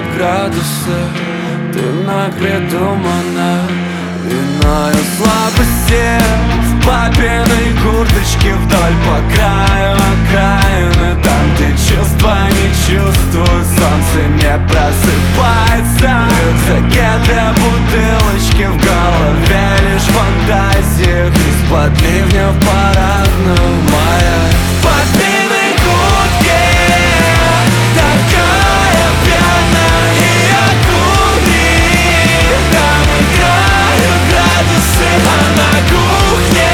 градусы. Ты нагрядумана виною слабости. В папиной курточке вдоль по краю окраины, там, где чувства не чувствуют, солнце не просыпается. В рюкзаке для бутылочки, в голове лишь фантазии. Из-под ливня в парадную мая. В папиной куртке такая пьяна, и окуни. Там играют градусы, а на кухне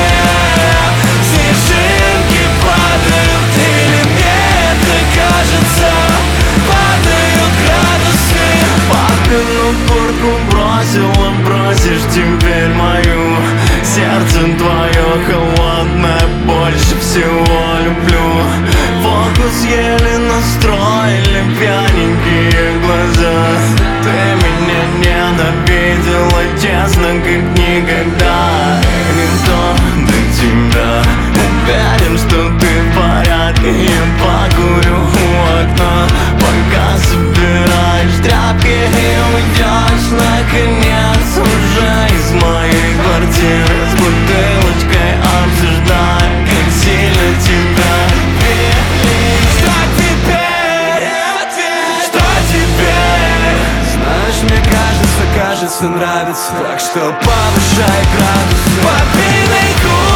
снежинки падают. Или мне это кажется, падают градусы. Папину куртку бросила, бросишь теперь мою. Сердце твое холодное, больше всего люблю. Фокус еле настроили пьяненькие глаза. Ты меня ненавидела, честно, как никогда. Никто до тебя. Уверен, что ты в порядке. Я покурю у окна, пока собираешь тряпки и уйдешь наконец уже из моей квартиры. С бутылочкой обсуждая, как сильно тебя любить. Что теперь? Что теперь? Знаешь, мне кажется, нравится. Так что повышай градусы. Попей